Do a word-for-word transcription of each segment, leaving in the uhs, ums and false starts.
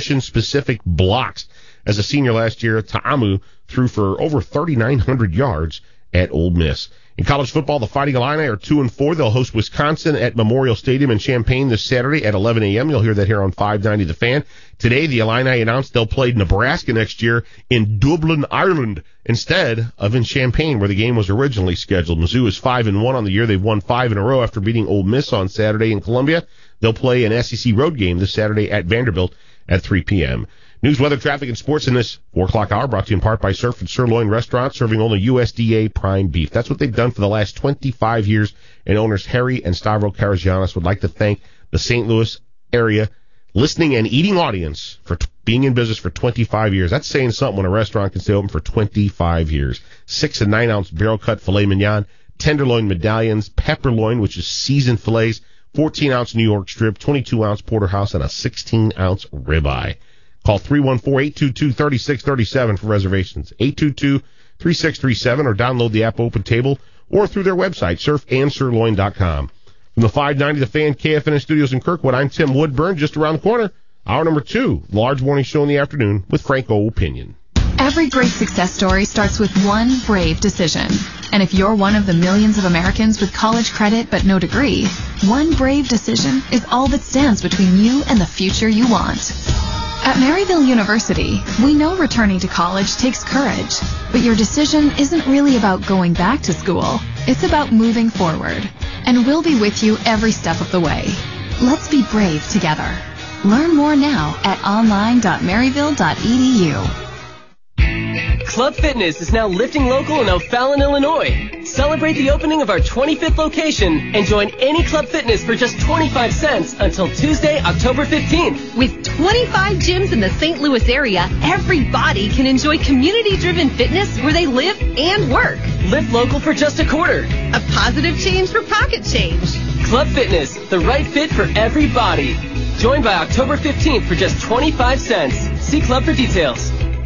position-specific blocks. As a senior last year, Ta'amu threw for over thirty-nine hundred yards at Ole Miss. In college football, the Fighting Illini are two and four. They'll host Wisconsin at Memorial Stadium in Champaign this Saturday at eleven a.m. You'll hear that here on five ninety The Fan. Today, the Illini announced they'll play Nebraska next year in Dublin, Ireland, instead of in Champaign, where the game was originally scheduled. Mizzou is five and one on the year. They've won five in a row after beating Ole Miss on Saturday in Columbia. They'll play an S E C road game this Saturday at Vanderbilt at three p.m. News, weather, traffic, and sports in this four o'clock hour brought to you in part by Surf and Sirloin Restaurant, serving only U S D A prime beef. That's what they've done for the last twenty-five years, and owners Harry and Stavro Karagianis would like to thank the Saint Louis area listening and eating audience for t- being in business for twenty-five years. That's saying something when a restaurant can stay open for twenty-five years. Six and nine ounce barrel cut filet mignon, tenderloin medallions, pepperloin, which is seasoned fillets, fourteen ounce New York strip, twenty-two ounce porterhouse, and a sixteen ounce ribeye. Call three one four, eight two two, three six three seven for reservations, eight two two, three six three seven, or download the app Open Table or through their website, surf and sirloin dot com. From the five ninety The Fan K F N S studios in Kirkwood, I'm Tim Woodburn. Just around the corner, hour number two, large morning show in the afternoon with Franco Opinion. Every great success story starts with one brave decision. And if you're one of the millions of Americans with college credit but no degree, one brave decision is all that stands between you and the future you want. At Maryville University, we know returning to college takes courage, but your decision isn't really about going back to school. It's about moving forward, and we'll be with you every step of the way. Let's be brave together. Learn more now at online dot maryville dot e d u. Club Fitness is now lifting local in O'Fallon, Illinois. Celebrate the opening of our twenty-fifth location and join any Club Fitness for just twenty-five cents until Tuesday, October fifteenth. With twenty-five gyms in the Saint Louis area, everybody can enjoy community-driven fitness where they live and work. Lift local for just a quarter. A positive change for pocket change. Club Fitness, the right fit for everybody. Join by October fifteenth for just twenty-five cents. See Club for details.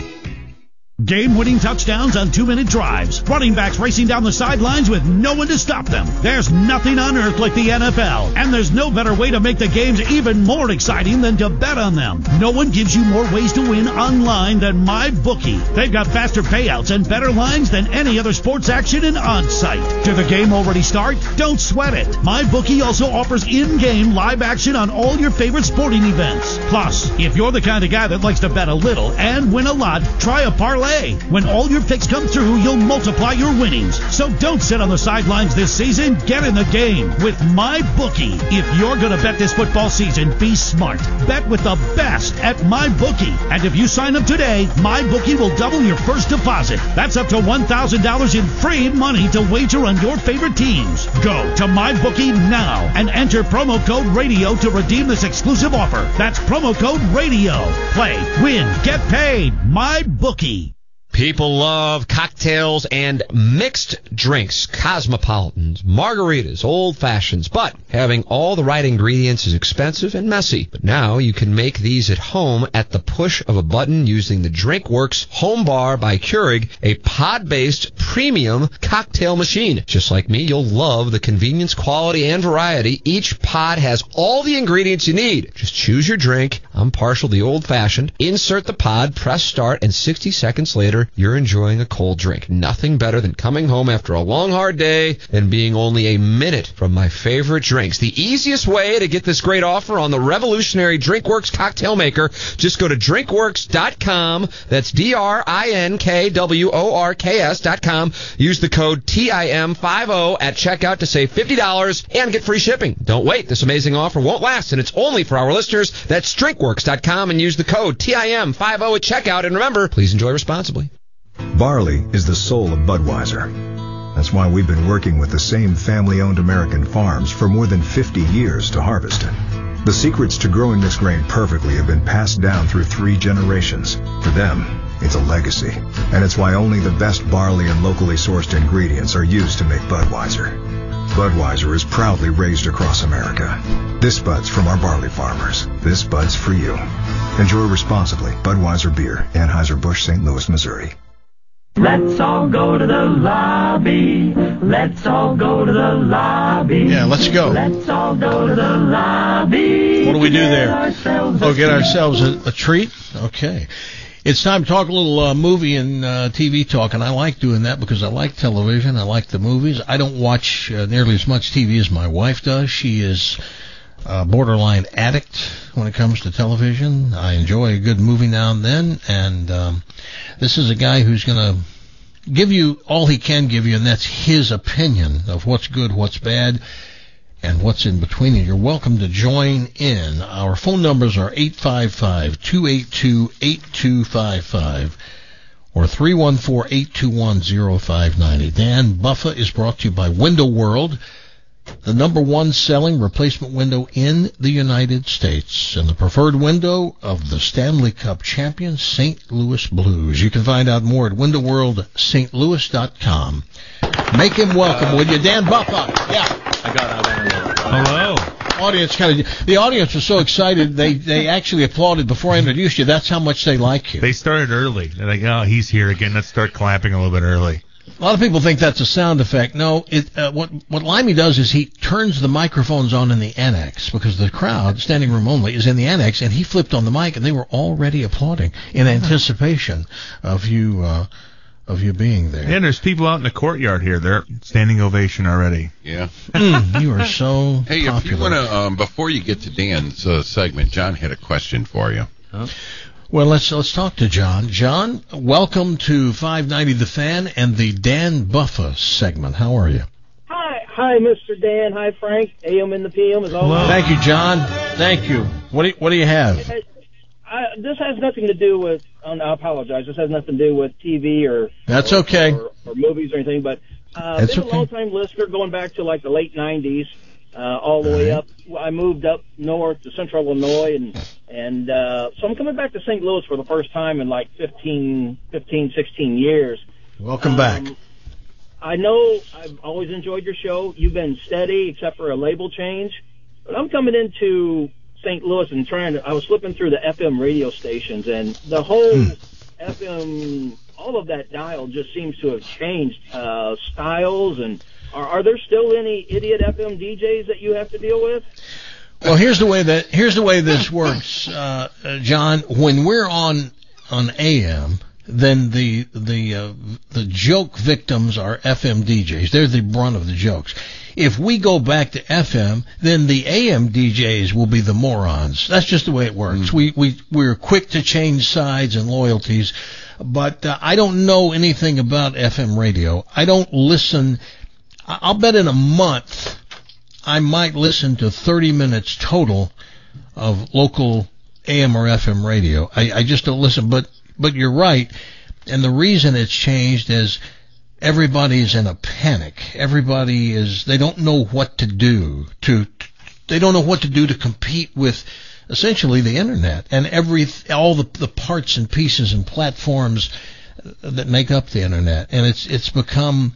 Game-winning touchdowns on two-minute drives. Running backs racing down the sidelines with no one to stop them. There's nothing on earth like the N F L. And there's no better way to make the games even more exciting than to bet on them. No one gives you more ways to win online than MyBookie. They've got faster payouts and better lines than any other sports action and on-site. Did the game already start? Don't sweat it. MyBookie also offers in-game live action on all your favorite sporting events. Plus, if you're the kind of guy that likes to bet a little and win a lot, try a parlay. When all your picks come through, you'll multiply your winnings. So don't sit on the sidelines this season. Get in the game with MyBookie. If you're going to bet this football season, be smart. Bet with the best at MyBookie. And if you sign up today, MyBookie will double your first deposit. That's up to one thousand dollars in free money to wager on your favorite teams. Go to MyBookie now and enter promo code RADIO to redeem this exclusive offer. That's promo code RADIO. Play, win, get paid. MyBookie. People love cocktails and mixed drinks, cosmopolitans, margaritas, old fashions, but having all the right ingredients is expensive and messy. But now you can make these at home at the push of a button using the DrinkWorks Home Bar by Keurig, a pod-based premium cocktail machine. Just like me, you'll love the convenience, quality, and variety. Each pod has all the ingredients you need. Just choose your drink. I'm partial to the old-fashioned. Insert the pod, press start, and sixty seconds later, you're enjoying a cold drink. Nothing better than coming home after a long, hard day and being only a minute from my favorite drinks. The easiest way to get this great offer on the revolutionary DrinkWorks cocktail maker, just go to drinkworks dot com. That's D R I N K W O R K S dot com. Use the code T I M fifty at checkout to save fifty dollars and get free shipping. Don't wait. This amazing offer won't last, and it's only for our listeners. That's drinkworks dot com and use the code T I M fifty at checkout. And remember, please enjoy responsibly. Barley is the soul of Budweiser. That's why we've been working with the same family-owned American farms for more than fifty years to harvest it. The secrets to growing this grain perfectly have been passed down through three generations. For them, it's a legacy. And it's why only the best barley and locally sourced ingredients are used to make Budweiser. Budweiser is proudly raised across America. This Bud's from our barley farmers. This Bud's for you. Enjoy responsibly. Budweiser Beer, Anheuser-Busch, Saint Louis, Missouri. Let's all go to the lobby. Let's all go to the lobby. Yeah, let's go. Let's all go to the lobby. What do we do there? Ourselves oh, get a ourselves a, a treat? Okay. It's time to talk a little uh, movie and uh, T V talk, and I like doing that because I like television. I like the movies. I don't watch uh, nearly as much T V as my wife does. She is a borderline addict when it comes to television. I enjoy a good movie now and then, and um, this is a guy who's going to give you all he can give you, and that's his opinion of what's good, what's bad, and what's in between. And you're welcome to join in. Our phone numbers are eight five five, two eight two, eight two five five or three one four, eight two one, zero five nine zero. Dan Buffa is brought to you by Window World, the number one selling replacement window in the United States, and the preferred window of the Stanley Cup champion Saint Louis Blues. You can find out more at window world st louis dot com. Make him welcome, uh, will you, Dan Buffa? Yeah. I got out on the Hello. Audience kind of the audience was so excited they they actually applauded before I introduced you. That's how much they like you. They started early. They're like, oh, he's here again. Let's start clapping a little bit early. A lot of people think that's a sound effect. No, it uh, what what Limey does is he turns the microphones on in the annex because the crowd, standing room only, is in the annex, and he flipped on the mic, and they were already applauding in anticipation of you uh, of you being there. And there's people out in the courtyard here. They're standing ovation already. Yeah. Mm, you are so Hey, popular. if you want to, um, before you get to Dan's uh, segment, John had a question for you. Huh? Well, let's let's talk to John. John, welcome to five ninety The Fan and the Dan Buffa segment. How are you? Hi, hi, Mister Dan. Hi, Frank. A M in the P M is always. Thank you, John. Thank you. What do you, what do you have? I, this has nothing to do with. Um, I apologize. This has nothing to do with T V or. That's or, okay. Or, or movies or anything, but uh, I've been okay. a long time listener, going back to like the late nineties, uh, all the all way right. up. I moved up north to Central Illinois, and and uh, so I'm coming back to Saint Louis for the first time in like fifteen, fifteen, sixteen years. Welcome um, back. I know I've always enjoyed your show. You've been steady, except for a label change. But I'm coming into Saint Louis and trying to. I was flipping through the F M radio stations, and the whole mm. F M, all of that dial just seems to have changed uh, styles. And are, are there still any idiot F M D Js that you have to deal with? Well, here's the way that here's the way this works, uh, uh, John. When we're on on A M, then the the uh, the joke victims are F M D Js. They're the brunt of the jokes. If we go back to F M, then the A M D Js will be the morons. That's just the way it works. Mm. We we we're quick to change sides and loyalties, but uh, I don't know anything about F M radio. I don't listen. I'll bet in a month I might listen to thirty minutes total of local A M or F M radio. I, I just don't listen. But but you're right, and the reason it's changed is everybody's in a panic. Everybody is, they don't know what to do to, they don't know what to do to compete with essentially the internet and every, all the, the parts and pieces and platforms that make up the internet. And it's, it's become,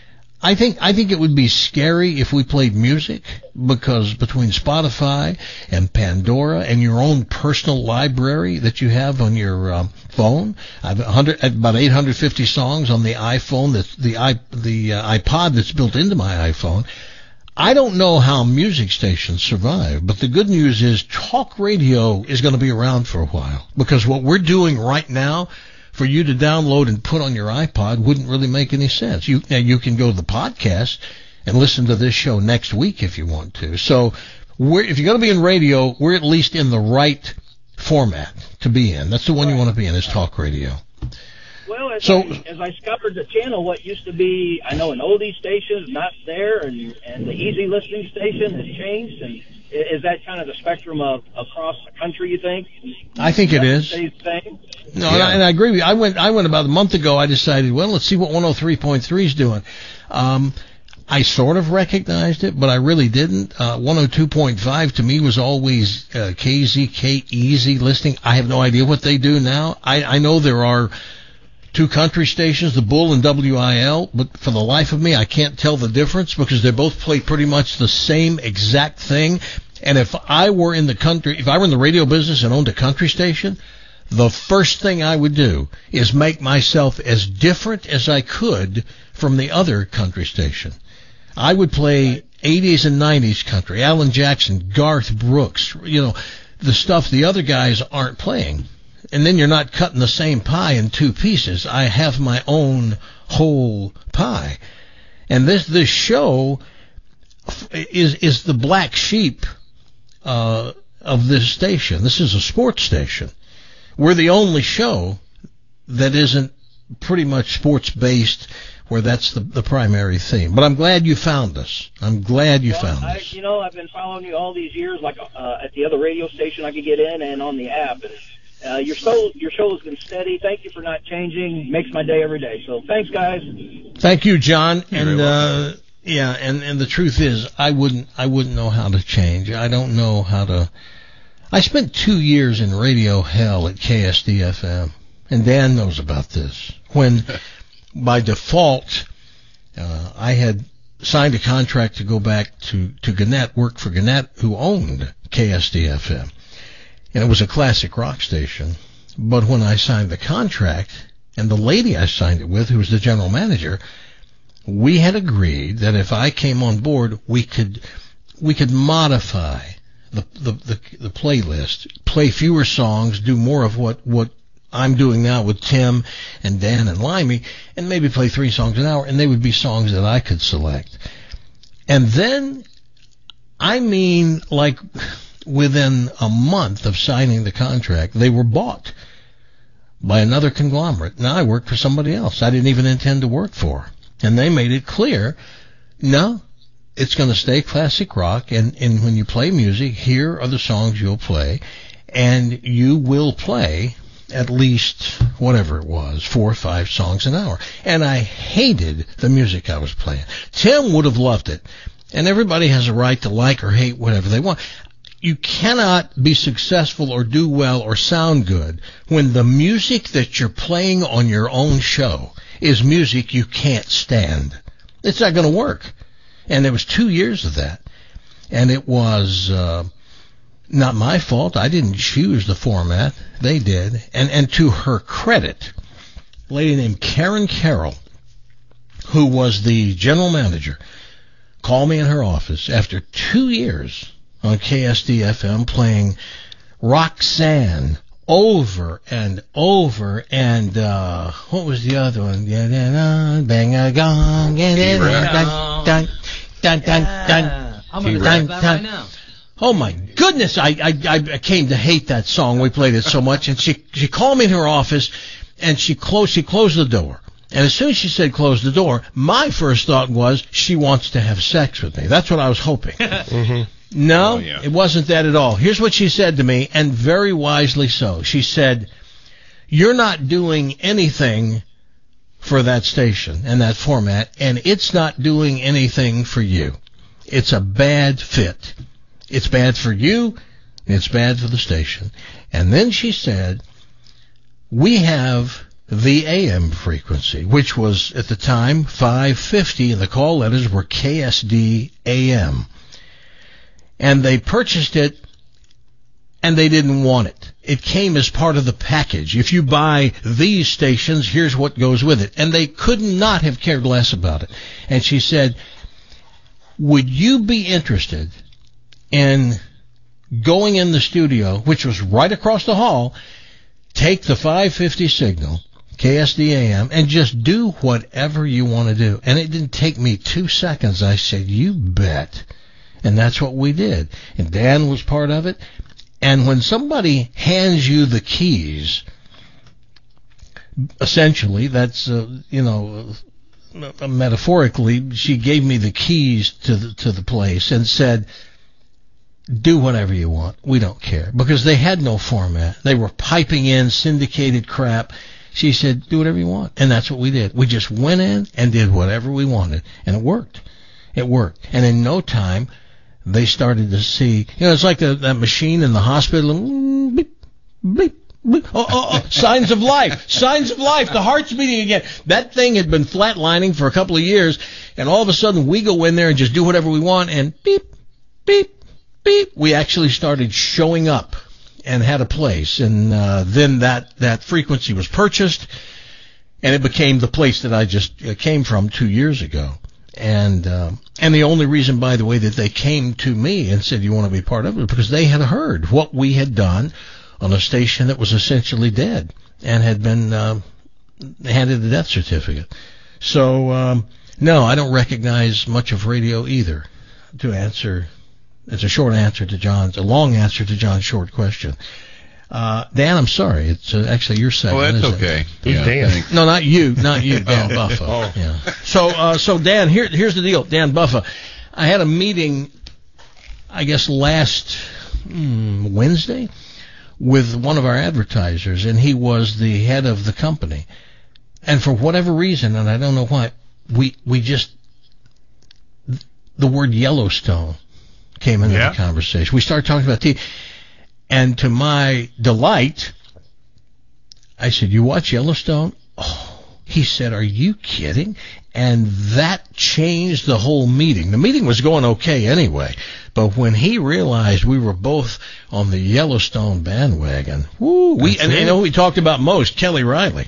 I think, I think it would be scary if we played music, because between Spotify and Pandora and your own personal library that you have on your um, phone, I have one hundred, about eight hundred fifty songs on the iPhone, that's the i the uh, iPod that's built into my iPhone. I don't know how music stations survive, but the good news is talk radio is going to be around for a while, because what we're doing right now for you to download and put on your iPod wouldn't really make any sense. You now you can go to the podcast and listen to this show next week if you want to. So we're, if you're going to be in radio, we're at least in the right format to be in. That's the one you want to be in, is talk radio. Well, as, so, I, as I scoured the channel, what used to be, I know, an oldie station is not there, and, and the easy listening station has changed. And is that kind of the spectrum of across the country, you think? I think it is. Stays the same? No, yeah. and, I, and I agree with you. I went, I went about a month ago. I decided, well, let's see what one oh three point three is doing. Um, I sort of recognized it, but I really didn't. Uh, one oh two point five to me was always uh, K Z K Easy listening. I have no idea what they do now. I, I know there are two country stations, the Bull and W I L, but for the life of me, I can't tell the difference, because they both play pretty much the same exact thing. And if I were in the country, if I were in the radio business and owned a country station, the first thing I would do is make myself as different as I could from the other country station. I would play eighties and nineties country, Alan Jackson, Garth Brooks, you know, the stuff the other guys aren't playing. And then you're not cutting the same pie in two pieces. I have my own whole pie. And this this show is is the black sheep uh, of this station. This is a sports station. We're the only show that isn't pretty much sports-based, where that's the, the primary theme. But I'm glad you found us. I'm glad you well, found I, us. You know, I've been following you all these years, like uh, at the other radio station I could get in and on the app. And, uh, your show, your show has been steady. Thank you for not changing. Makes my day every day. So thanks, guys. Thank you, John. And uh, yeah, and, and the truth is, I wouldn't I wouldn't know how to change. I don't know how to. I spent two years in radio hell at K S D F M, and Dan knows about this. When, by default, uh, I had signed a contract to go back to, to Gannett, work for Gannett, who owned K S D F M. And it was a classic rock station. But when I signed the contract, and the lady I signed it with, who was the general manager, we had agreed that if I came on board, we could we could modify the the the, the playlist, play fewer songs, do more of what, what I'm doing now with Tim and Dan and Limey, and maybe play three songs an hour, and they would be songs that I could select. And then, I mean, like within a month of signing the contract, they were bought by another conglomerate. Now I work for somebody else I didn't even intend to work for. And they made it clear, no, it's going to stay classic rock, and, and when you play music, here are the songs you'll play, and you will play at least whatever it was, four or five songs an hour. And I hated the music I was playing. Tim would have loved it. And everybody has a right to like or hate whatever they want. You cannot be successful or do well or sound good when the music that you're playing on your own show is music you can't stand. It's not going to work. And there was two years of that. And it was uh, not my fault. I didn't choose the format. They did. And, and to her credit, a lady named Karen Carroll, who was the general manager, called me in her office after two years on K S D F M playing Roxanne over and over, and uh, what was the other one? Bang a gong, dun dun dun dun. I'm gonna grab that right now. Oh my goodness! I, I I came to hate that song. We played it so much, and she she called me in her office, and she closed she closed the door. And as soon as she said close the door, my first thought was she wants to have sex with me. That's what I was hoping. Mm-hmm. No, oh, yeah. It wasn't that at all. Here's what she said to me, and very wisely so. She said, you're not doing anything for that station and that format, and it's not doing anything for you. It's a bad fit. It's bad for you, and it's bad for the station. And then she said, we have the A M frequency, which was at the time five fifty, and the call letters were K S D A M. And they purchased it, and they didn't want it. It came as part of the package. If you buy these stations, here's what goes with it. And they could not have cared less about it. And she said, would you be interested in going in the studio, which was right across the hall, take the five fifty signal, K S D A M, and just do whatever you want to do? And it didn't take me two seconds. I said, you bet. And that's what we did. And Dan was part of it. And when somebody hands you the keys, essentially, that's, uh, you know, uh, metaphorically, she gave me the keys to the, to the place and said, do whatever you want. We don't care. Because they had no format. They were piping in syndicated crap. She said, do whatever you want. And that's what we did. We just went in and did whatever we wanted. And it worked. It worked. And in no time, they started to see, you know, it's like the, that machine in the hospital. Beep, beep, beep. Oh, oh, oh, signs of life. Signs of life. The heart's beating again. That thing had been flatlining for a couple of years, and all of a sudden we go in there and just do whatever we want, and beep, beep, beep. We actually started showing up and had a place. And uh, then that, that frequency was purchased, and it became the place that I just uh, came from two years ago. And uh, and the only reason, by the way, that they came to me and said, you want to be part of it, because they had heard what we had done on a station that was essentially dead and had been uh, handed a death certificate. So, um, no, I don't recognize much of radio either, to answer. It's a short answer to John's, a long answer to John's short question. Uh, Dan, I'm sorry. It's uh, actually your segment. Oh, that's isn't okay. It? Who's Yeah, Dan? thanks. No, not you, not you, Dan Oh. Buffa. Oh. Yeah. So, uh, so Dan, here, here's the deal, Dan Buffa. I had a meeting, I guess last hmm, Wednesday, with one of our advertisers, and he was the head of the company. And for whatever reason, and I don't know why, we we just the word Yellowstone came into Yeah. the conversation. We started talking about T V, and to my delight, I said, "You watch Yellowstone?" Oh, he said, "Are you kidding?" And that changed the whole meeting. The meeting was going okay anyway, but when he realized we were both on the Yellowstone bandwagon, woo, we That's and it. you know who we talked about most? Kelly Riley.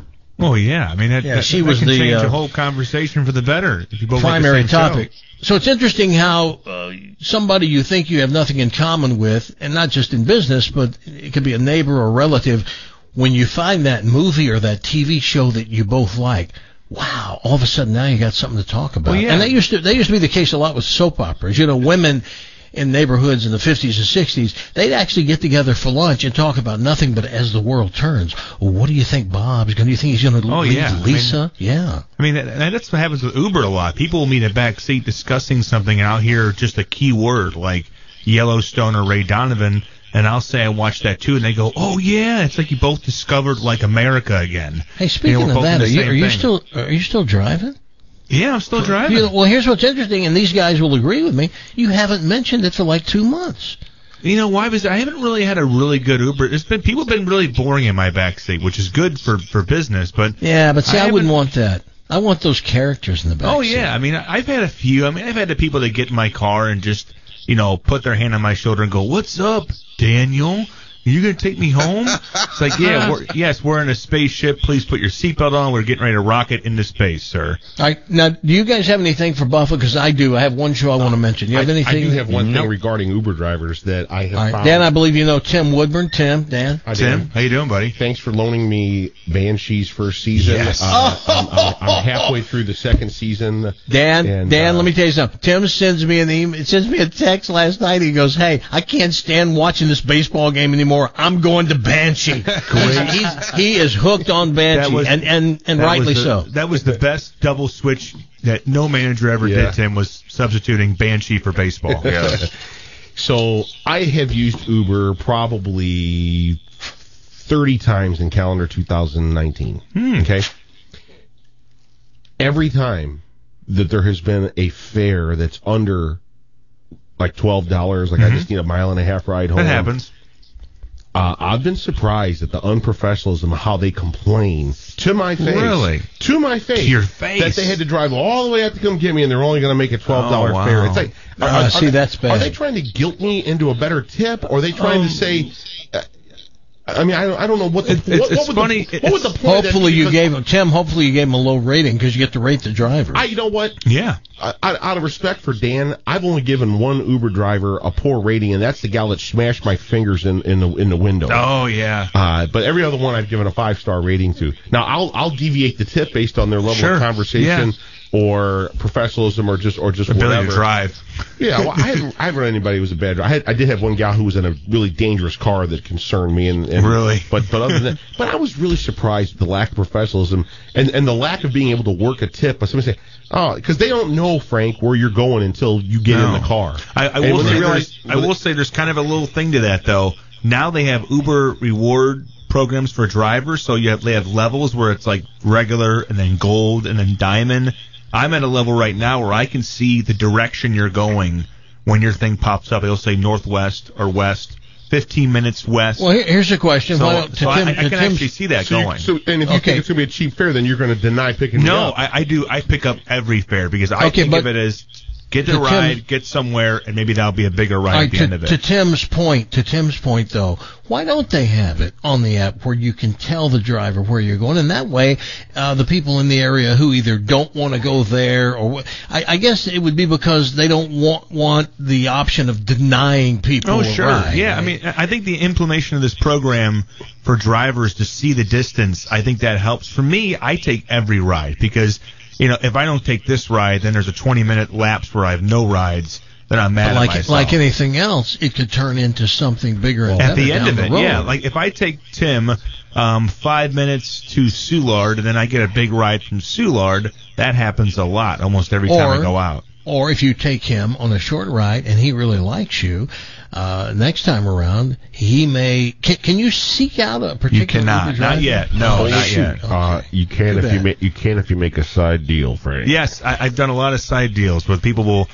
Oh yeah, I mean that, Yeah, that, she that was can the, change uh, the whole conversation for the better. If you both like the Primary same show. topic. So it's interesting how uh, somebody you think you have nothing in common with, and not just in business, but it could be a neighbor or relative, when you find that movie or that T V show that you both like, wow, all of a sudden now you got something to talk about. Well, yeah. And that used to that used to be the case a lot with soap operas. You know, women in neighborhoods in the fifties and sixties, they'd actually get together for lunch and talk about nothing but As the World Turns. Well, what do you think Bob's going to, do you think he's going to Oh, leave yeah. I mean- Lisa? yeah. I mean, that, that's what happens with Uber a lot. People will meet in a back seat discussing something, and I'll hear just a key word like Yellowstone or Ray Donovan, and I'll say I watched that too, and they go, "Oh yeah, it's like you both discovered like America again." Hey, speaking You know, we're of both that, in are the you, same are you thing. still are you still driving? Yeah, I'm still driving. You know, well, here's what's interesting, and these guys will agree with me. You haven't mentioned it for like two months. You know why? Because I haven't really had a really good Uber. There's been people have been really boring in my backseat, which is good for for business. But Yeah, but see, I, I wouldn't haven't- want that. I want those characters in the back. oh yeah, I mean, I've had a few. I mean, I've had the people that get in my car and just you know put their hand on my shoulder and go, "What's up, Daniel? Are you going to take me home?" It's like, yeah, we're, yes, we're in a spaceship. Please put your seatbelt on. We're getting ready to rocket into space, sir. All right, now, do you guys have anything for Buffa? Because I do. I have one show I want to mention. You have I, anything? I do have one Nope. thing regarding Uber drivers that I have All right, found. Dan, I believe you know Tim Woodburn. Tim, Dan. I Tim, did. how you doing, buddy? Thanks for loaning me Banshee's first season. Yes. Uh, I'm, I'm, I'm halfway through the second season. Dan, And, Dan, uh, let me tell you something. Tim sends me an email, sends me a text last night. He goes, "Hey, I can't stand watching this baseball game anymore. I'm going to Banshee." He's, he's, he is hooked on Banshee, That was- and and, and That rightly was the, so. That was the best double switch that no manager ever Yeah. did, Tim, was substituting Banshee for baseball. Yeah. So I have used Uber probably thirty times in calendar two thousand nineteen. Hmm. Okay. Every time that there has been a fare that's under like twelve dollars, like I just need a mile and a half ride home. That happens. Uh, I've been surprised at the unprofessionalism of how they complain to my face. Really? To my face. To your face. That they had to drive all the way out to come get me, and they're only going to make a twelve dollars Oh, wow. fare. It's like, are, Ah, are- see, are- that's bad. Are they trying to guilt me into a better tip, or are they trying Um, to say? Uh, I mean, I don't, I don't know what the It- it's- what, what it's would funny, The, what would the it's- point of that Hopefully be? you Because gave him, Tim, hopefully you gave him a low rating because you get to rate the driver. I, you know what? Yeah. I, I, out of respect for Dan, I've only given one Uber driver a poor rating, and that's the gal that smashed my fingers in, in the in the window. Oh, yeah. Uh, but every other one I've given a five star rating to. Now I'll I'll deviate the tip based on their level Sure. of conversation Yeah. or professionalism or just or just Ability whatever. to drive. Yeah, well, I haven't I haven't run anybody who was a bad driver. I had I did have one gal who was in a really dangerous car that concerned me, and, and Really? But but other than that, but I was really surprised at the lack of professionalism and and the lack of being able to work a tip. But somebody say, oh, because they don't know, Frank, where you're going until you get No. in the car. I, I And will when say they there's, realize- I will say there's kind of a little thing to that though. Now they have Uber reward programs for drivers, so you have they have levels where it's like regular and then gold and then diamond. I'm at a level right now where I can see the direction you're going when your thing pops up. It'll say northwest or west, fifteen minutes west. Well, here, here's a question. so Why don't, to so I, Tim, I to can Tim's- actually see that so you- going. so, and if you Okay. think it's going to be a cheap fare, then you're going to deny picking me No, up. I, I do. I pick up every fare because I Okay, think but- of it as Get the To ride, Tim's- get somewhere, and maybe that'll be a bigger ride All at right, the to, end of it. to Tim's point, to Tim's point though, why don't they have it on the app where you can tell the driver where you're going, and that way, uh, the people in the area who either don't want to go there or wh- I, I guess it would be because they don't want want the option of denying people. Oh, a sure. ride, Yeah, right? I mean, I think the implementation of this program for drivers to see the distance, I think that helps. For me, I take every ride because, you know, if I don't take this ride, then there's a twenty-minute lapse where I have no rides. Then I'm mad But like at myself. like anything else, it could turn into something bigger and At better the end down of the it, road. yeah. Like if I take Tim um, five minutes to Soulard, and then I get a big ride from Soulard, that happens a lot, almost every time I Or- go out. Or if you take him on a short ride and he really likes you, uh, next time around he may. Can, can you seek out a particular? You cannot. Uber driver? Not yet. No, Oh, not shoot. yet. Uh, you can Too if you bad. make you can if you make a side deal, Frank. Yes, I, I've done a lot of side deals where people will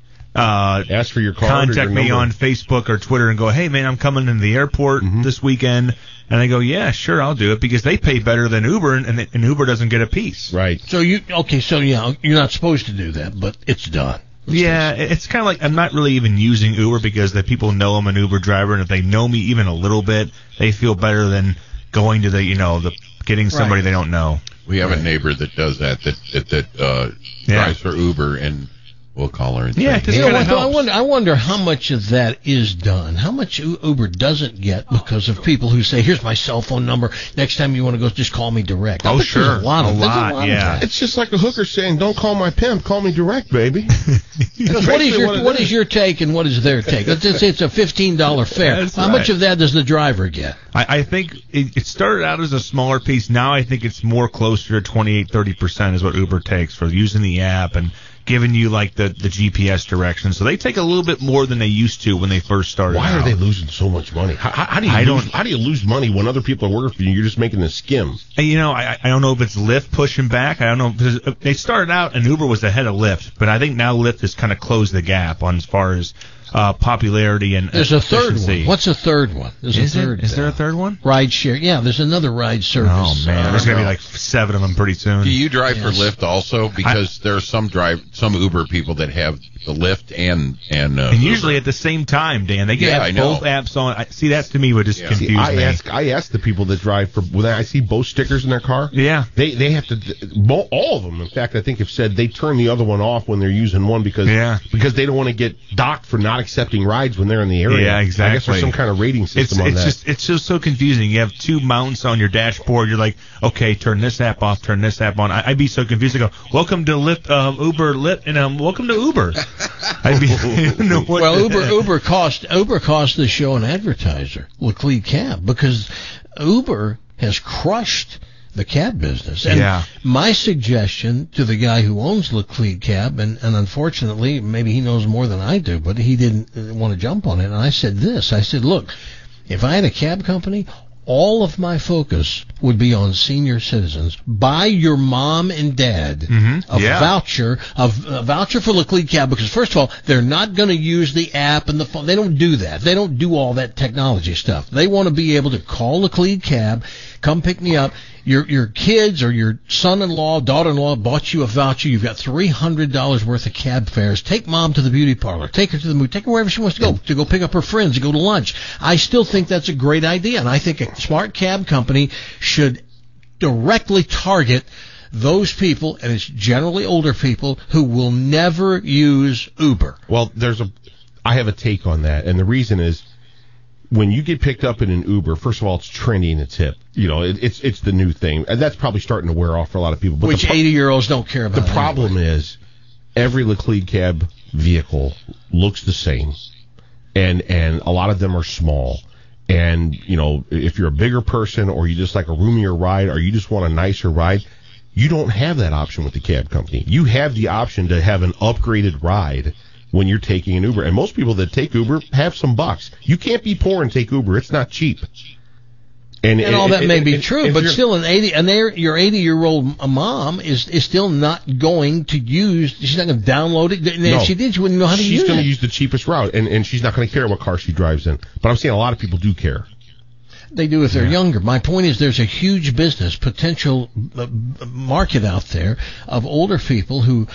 uh, Ask for your card or contact your me number. on Facebook or Twitter and go, "Hey man, I'm coming into the airport Mm-hmm. this weekend," and I go, "Yeah, sure, I'll do it," because they pay better than Uber, and, and Uber doesn't get a piece. Right. So you okay? So yeah, you're not supposed to do that, but it's done. Yeah, it's kind of like I'm not really even using Uber because the people know I'm an Uber driver, and if they know me even a little bit, they feel better than going to the, you know, the getting somebody Right. they don't know. We have a neighbor that does that, that that, that uh, Yeah. drives for Uber, and we'll call her and Yeah, say, it just You know, kinda what, though, I helps. wonder. I wonder how much of that is done. How much U- Uber doesn't get because of people who say, "Here's my cell phone number. Next time you want to go, just call me direct." I Oh, bet there's sure. a lot of A there's lot, of yeah. that. It's just like a hooker saying, "Don't call my pimp, call me direct, baby." Because what is basically your what it what is. is your take and what is their take? Let's just say it's a fifteen dollar fare. That's How right. much of that does the driver get? I, I think it, it started out as a smaller piece. Now I think it's more closer to twenty-eight, thirty percent is what Uber takes for using the app and giving you like the, the G P S directions. So they take a little bit more than they used to when they first started. Why out. are they losing so much money? How, how, how do you I lose, don't- how do you lose money when other people are working for you? You're just making a skim. And, you know, I, I don't know if it's Lyft pushing back. I don't know. Because they started out and Uber was ahead of Lyft, but I think now Lyft has kind of closed the gap on as far as uh, popularity and There's a third efficiency. one. What's a third one? There's Is a it? third. Is there a uh, third one? Ride share. Yeah, there's another ride service. Oh man, Uh, there's gonna be like seven of them pretty soon. Do you drive Yes. for Lyft also? Because there are some drive, some Uber people that have the Lyft and and uh, And usually at the same time, Dan. They can Yeah, have I know. both apps on. I, see, that to me would just Yeah. confuse See, I me. ask I ask the people that drive for when I see both stickers in their car. Yeah. They they have to mo- all of them. In fact, I think have said they turn the other one off when they're using one because Yeah. because they don't want to get docked for not accepting rides when they're in the area. Yeah, exactly. I guess there's some kind of rating It's system on it's that. just it's just so confusing. You have two mounts on your dashboard. You're like, okay, turn this app off, turn this app on. I, I'd be so confused. I go, welcome to Lyft, um, Uber, Lyft, and um, welcome to Uber. I'd be, I don't know what Well, the Uber heck. Uber cost Uber cost the show an advertiser, Laclede Cab, because Uber has crushed the cab business. And Yeah. my suggestion to the guy who owns Laclede Cab, and, and unfortunately, maybe he knows more than I do, but he didn't uh, want to jump on it. And I said this, I said, look, if I had a cab company, all of my focus would be on senior citizens. Buy your mom and dad Mhm. a Yeah. voucher, a, a voucher for Laclede Cab, because first of all, they're not going to use the app and the phone. They don't do that. They don't do all that technology stuff. They want to be able to call Laclede Cab, come pick me up. Your your kids or your son-in-law, daughter-in-law bought you a voucher. You've got three hundred dollars worth of cab fares. Take mom to the beauty parlor. Take her to the movie. Take her wherever she wants to go, to go pick up her friends, to go to lunch. I still think that's a great idea, and I think a smart cab company should directly target those people, and it's generally older people, who will never use Uber. Well, there's a, I have a take on that, and the reason is, when you get picked up in an Uber, first of all, it's trendy and it's hip. You know, it, it's it's the new thing, and that's probably starting to wear off for a lot of people. But Which the pro- eighty-year-olds don't care about. The problem is, every Laclede Cab vehicle looks the same, and and a lot of them are small. And you know, if you're a bigger person, or you just like a roomier ride, or you just want a nicer ride, you don't have that option with the cab company. You have the option to have an upgraded ride when you're taking an Uber. And most people that take Uber have some bucks. You can't be poor and take Uber. It's not cheap. And, and all that and- may and- be and- true, if but you're- still, an eighty, and there, your eighty-year-old mom is is still not going to use. She's not going to download it. And No. if she did, she wouldn't know how to she's use going it. to use the cheapest route, and, and she's not going to care what car she drives in. But I'm saying a lot of people do care. They do if they're younger. My point is, there's a huge business potential uh, market out there of older people who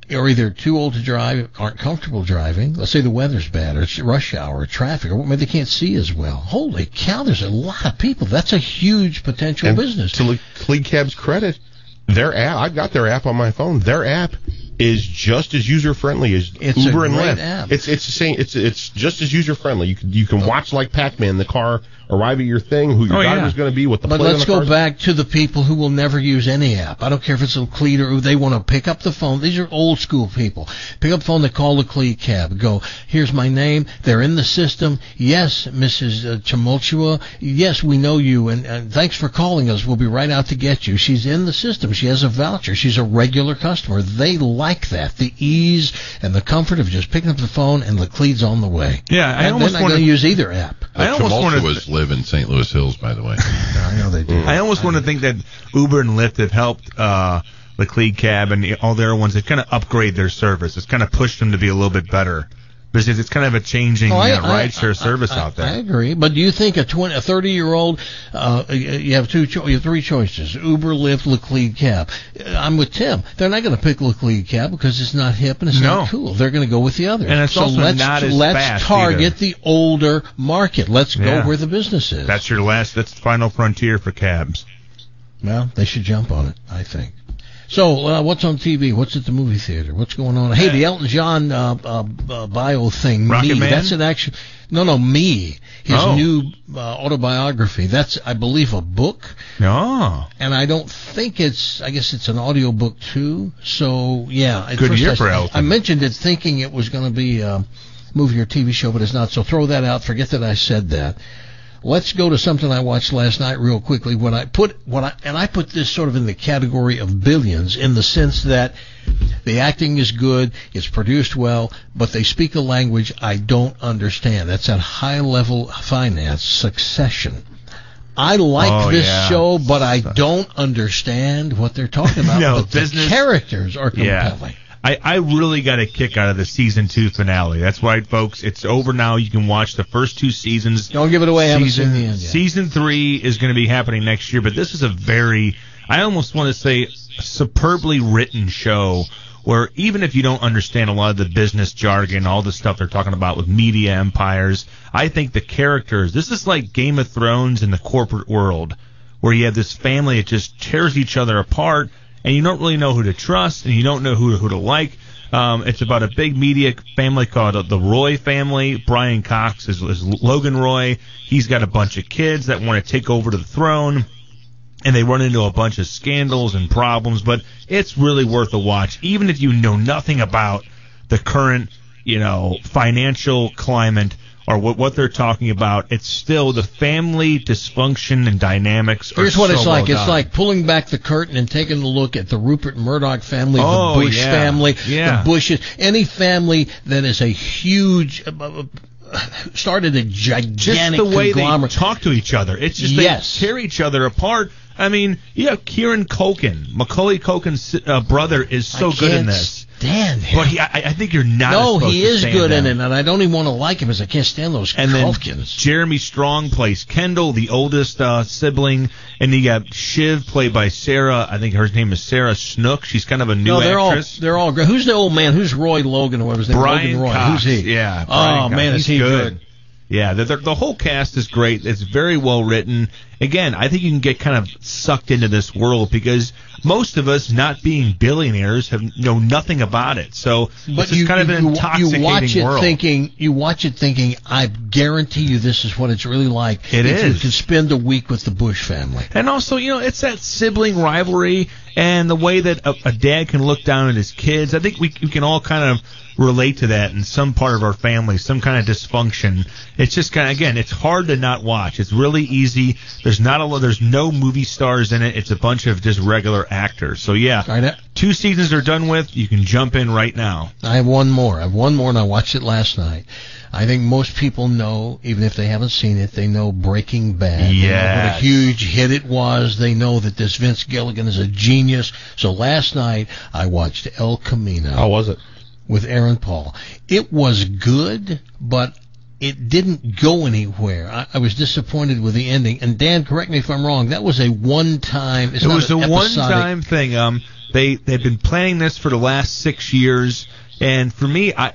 are either too old to drive, aren't comfortable driving. Let's say the weather's bad, or it's rush hour, or traffic, or maybe they can't see as well. Holy cow, there's a lot of people. That's a huge potential and business. To Leclean Cab's credit, their app, I've got their app on my phone. Their app is just as user friendly as it's Uber a and great Lyft. App. It's it's the same. It's it's just as user friendly. You can you can watch like Pac-Man, the car arrive at your thing, who your Oh, driver's yeah. going to be, what the But plate on let's the go car's- back to the people who will never use any app. I don't care if it's Leclean or they want to pick up the phone. These are old school people. Pick up the phone, they call Leclean Cab. Go, here's my name. They're in the system. Yes, Missus Uh, Tumultua. Yes, we know you, and, and thanks for calling us. We'll be right out to get you. She's in the system. She has a voucher. She's a regular customer. They like that. The ease and the comfort of just picking up the phone and Leclean's on the way. Yeah, I and almost they're not want going to to use either app. The I almost want to. Tumultuous live in Saint Louis Hills, by the way. I know they do. I almost want to think that Uber and Lyft have helped uh, Leclean Cab and all the other ones to kind of upgrade their service. It's kind of pushed them to be a little bit better. Because it's kind of a changing Oh, I- uh, I- rideshare service I, out there. I agree, but do you think a twenty, a thirty-year-old, uh, you have two, cho- you have three choices: Uber, Lyft, Leclean Cab. I'm with Tim. They're not going to pick Leclean Cab because it's not hip and it's No. not cool. They're going to go with the others. And it's so also let's not as let's fast target either. the older market. Let's go Yeah. where the business is. That's your last. That's the final frontier for cabs. Well, they should jump on it, I think. So, uh, what's on T V? What's at the movie theater? What's going on? Hey, the Elton John uh, uh, uh, bio thing, Rocket Me. Man? That's an actual. No, no, Me. His Oh. new uh, autobiography. That's, I believe, a book. Oh. And I don't think it's. I guess it's an audio book too. So, yeah. At Good first year I, for Elton. I mentioned it thinking it was going to be a movie or T V show, but it's not. So throw that out. Forget that I said that. Let's go to something I watched last night real quickly. When I put when I and I put this sort of in the category of Billions, in the sense that the acting is good, it's produced well, but they speak a language I don't understand. That's at high level finance. Succession. I like Oh, this yeah. show, but I don't understand what they're talking about. No, but the business- characters are Yeah. compelling. I, I really got a kick out of the season two finale. That's right, folks. It's over now. You can watch the first two seasons. Don't give it away. I haven't Season, seen the end yet. season three is going to be happening next year, but this is a very, I almost want to say, superbly written show where even if you don't understand a lot of the business jargon, all the stuff they're talking about with media empires, I think the characters, this is like Game of Thrones in the corporate world, where you have this family that just tears each other apart, and you don't really know who to trust, and you don't know who, who to like. Um, it's about a big media family called uh, the Roy family. Brian Cox is, is Logan Roy. He's got a bunch of kids that want to take over to the throne, and they run into a bunch of scandals and problems, but it's really worth a watch, even if you know nothing about the current, you know, financial climate or what, what they're talking about. It's still the family dysfunction and dynamics are Here's what so it's like. well It's done. like pulling back the curtain and taking a look at the Rupert Murdoch family, Oh, the Bush yeah. family, Yeah. the Bushes, any family that is a huge, uh, uh, started a gigantic just the way they conglomerate. talk to each other. It's just they Yes. tear each other apart. I mean, you have Kieran Culkin. Macaulay Culkin's uh, brother is so I good in can't this. stand him. But he, I, I think you're not. no, supposed he to is stand good in him. it, and I don't even want to like him because I can't stand those And then Culkins. Jeremy Strong plays Kendall, the oldest uh, sibling, and you got Shiv played by Sarah. I think her name is Sarah Snook. She's kind of a new no, they're actress. all they're all great. Who's the old man? Who's Roy Logan? Whoever his name? Brian Logan Roy. Cox. Who's he? Yeah. Oh Brian Cox. man, is He's he good? Yeah, the, the, the whole cast is great. It's very well written. Again, I think you can get kind of sucked into this world because most of us, not being billionaires, have know nothing about it. So But it's just you, kind of an you, intoxicating you watch it world. thinking, you watch it thinking, I guarantee you this is what it's really like. It if is. you can spend a week with the Bush family. And also, you know, it's that sibling rivalry and the way that a, a dad can look down at his kids. I think we, we can all kind of relate to that in some part of our family, some kind of dysfunction. It's just kind of, again, it's hard to not watch. It's really easy. There's not a lot, there's no movie stars in it. It's a bunch of just regular actors. So yeah, Right. two seasons are done with. You can jump in right now. I have one more. I have one more, and I watched it last night. I think most people know, even if they haven't seen it, they know Breaking Bad. They know what Yes. a huge hit it was. They know that this Vince Gilligan is a genius. So last night, I watched El Camino. How was it? With Aaron Paul. It was good, but it didn't go anywhere. I, I was disappointed with the ending. And Dan, correct me if I'm wrong. That was a one-time. It's it not was a an episodic- one-time thing. Um, they they've been planning this for the last six years, and for me, I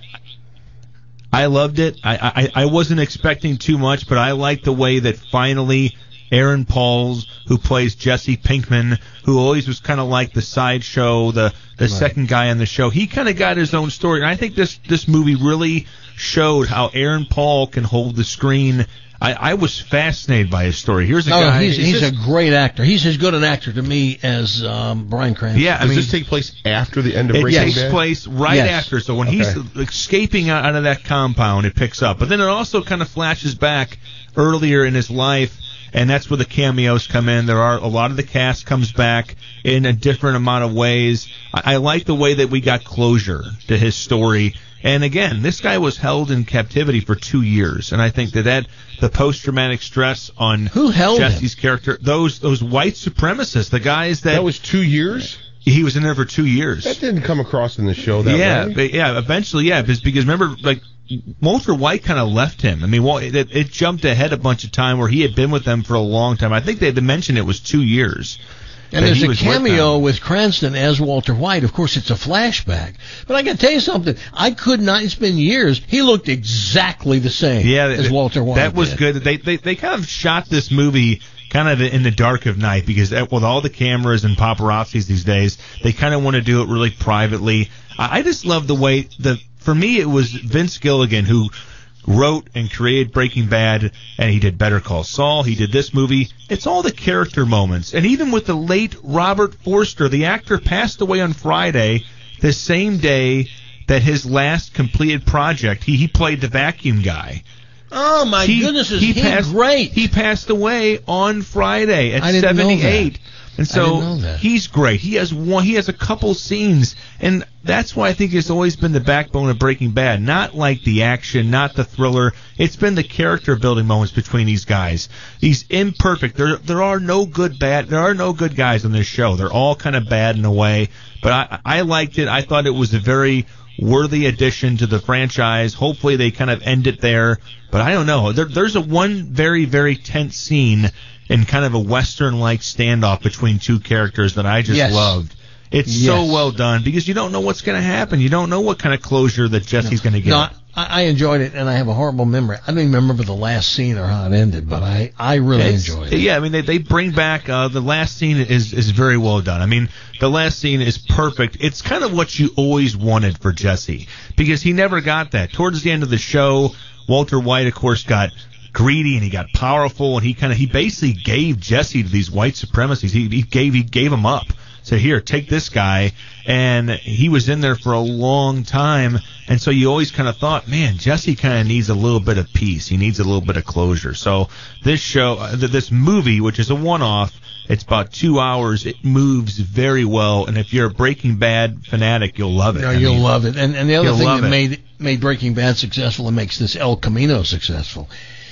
I loved it. I I, I wasn't expecting too much, but I liked the way that finally Aaron Pauls, who plays Jesse Pinkman, who always was kind of like the sideshow, the the right. second guy on the show, he kind of got his own story. And I think this this movie really showed how Aaron Paul can hold the screen. I, I was fascinated by his story. Here's a no, guy. He's, he's just, a great actor. He's as good an actor to me as um, Bryan Cranston. Yeah, Does I mean, this take place after the end of it Breaking takes Bad? place right yes. after. So when okay. he's escaping out of that compound, it picks up. But then it also kind of flashes back earlier in his life, and that's where the cameos come in. There are a lot of the cast comes back in a different amount of ways. I, I like the way that we got closure to his story. And again, this guy was held in captivity for two years, and I think that, that the post-traumatic stress on Who held Jesse's him? character, those those white supremacists, the guys that That was two years? he was in there for two years. That didn't come across in the show that yeah, way. but yeah, eventually, yeah, because, because remember, like, Walter White kind of left him. I mean, well, it, it jumped ahead a bunch of time where he had been with them for a long time. I think they had mentioned it was two years. And there's a cameo with, with Cranston as Walter White. Of course, it's a flashback. But I got to tell you something. I could not. It's been years. He looked exactly the same yeah, as Walter White. That was did. good. They, they they kind of shot this movie kind of in the dark of night because with all the cameras and paparazzis these days, they kind of want to do it really privately. I just love the way the. For me, it was Vince Gilligan who wrote and created Breaking Bad, and he did Better Call Saul. He did this movie. It's all the character moments. And even with the late Robert Forster, the actor passed away on Friday, the same day that his last completed project, he, he played the vacuum guy. Oh, my he, goodness, is he, he passed, great. He passed away on Friday at I didn't seventy-eight. Know that. And so I didn't know that. he's great. He has one. He has a couple scenes, and that's why I think it's always been the backbone of Breaking Bad. Not like the action, not the thriller. It's been the character building moments between these guys. He's imperfect. There, there are no good bad. There are no good guys on this show. They're all kind of bad in a way. But I, I liked it. I thought it was a very worthy addition to the franchise. Hopefully they kind of end it there. But I don't know. There, there's a one very, very tense scene in kind of a Western-like standoff between two characters that I just yes. loved. It's yes. so well done because you don't know what's going to happen. You don't know what kind of closure that Jesse's no. going to get. No, I, I enjoyed it, and I have a horrible memory. I don't even remember the last scene or how it ended, but I, I really it's, enjoyed it. Yeah, I mean, they, they bring back uh, the last scene is, is very well done. I mean, the last scene is perfect. It's kind of what you always wanted for Jesse because he never got that. Towards the end of the show, Walter White, of course, got greedy and he got powerful and he kind of he basically gave Jesse to these white supremacists. He, he gave he gave him up. Said, here, take this guy, and he was in there for a long time, and so you always kind of thought, man, Jesse kind of needs a little bit of peace. He needs a little bit of closure. So this show, uh, this movie, which is a one-off, it's about two hours. It moves very well, and if you're a Breaking Bad fanatic, you'll love it. No, I you'll mean, love it. And and the other thing that it. made made Breaking Bad successful and makes this El Camino successful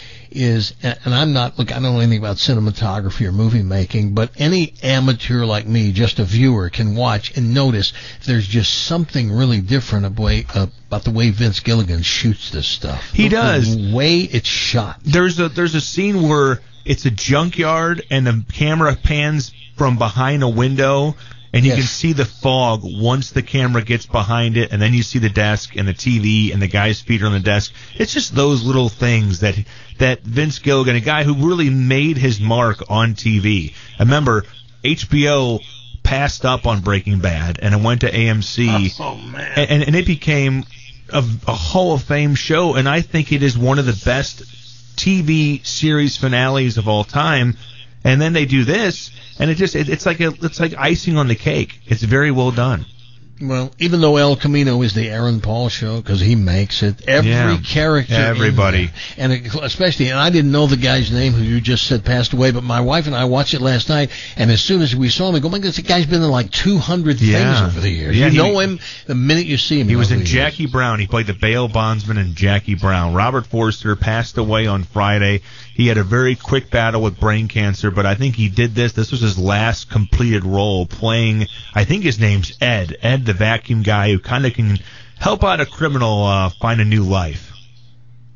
is, and I'm not, look, I don't know anything about cinematography or movie making, but any amateur like me, just a viewer, can watch and notice there's just something really different about, way, uh, about the way Vince Gilligan shoots this stuff. He the, does. The way it's shot. There's a there's a scene where it's a junkyard and the camera pans from behind a window, and you yes. can see the fog once the camera gets behind it, and then you see the desk and the T V and the guy's feet are on the desk. It's just those little things that that Vince Gilligan, a guy who really made his mark on T V. I remember H B O passed up on Breaking Bad, and it went to A M C, oh, man. And, and it became a, a Hall of Fame show, and I think it is one of the best T V series finales of all time. And then they do this, and it just it, it's like a, it's like icing on the cake. It's very well done. Well, even though El Camino is the Aaron Paul show, because he makes it, every yeah. character, everybody, in there, and it, especially, and I didn't know the guy's name who you just said passed away, but my wife and I watched it last night, and as soon as we saw him, we go, my God, this guy's been in like two hundred yeah. things over the years. Yeah, you he, know him the minute you see him. He was in years. Jackie Brown. He played the bail bondsman in Jackie Brown. Robert Forster passed away on Friday. He had a very quick battle with brain cancer, but I think he did this. This was his last completed role playing, I think his name's Ed. Ed, the vacuum guy who kind of can help out a criminal uh, find a new life.